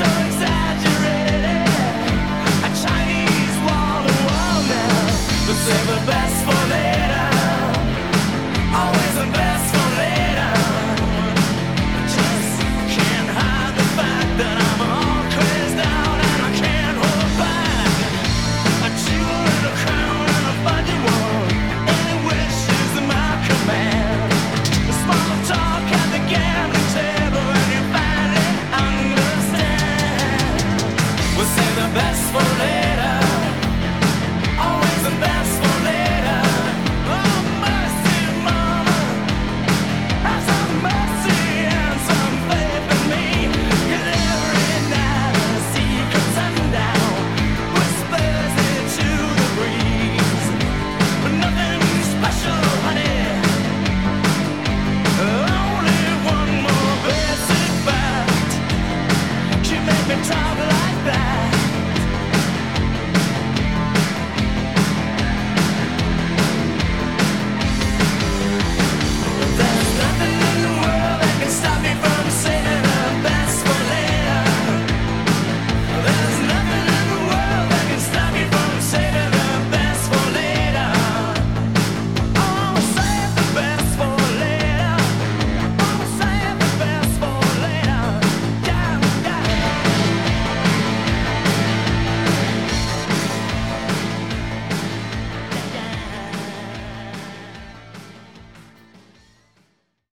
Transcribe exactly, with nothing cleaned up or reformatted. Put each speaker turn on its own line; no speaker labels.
Save the best for later. Always the best for later. Just can't hide the fact that I'm all crazed out and I can't hold back. A jewel and a crown and a fudgy one. Any wish is my command. A small talk at the gambling table and you finally understand. We'll save the best for later. Always the best for later. Oh, mercy, mama. Have some mercy and some faith in me. 'Cause every night a secret sundown whispers into the breeze. But nothing special, honey. Only one more basic fact. She made me talk like that.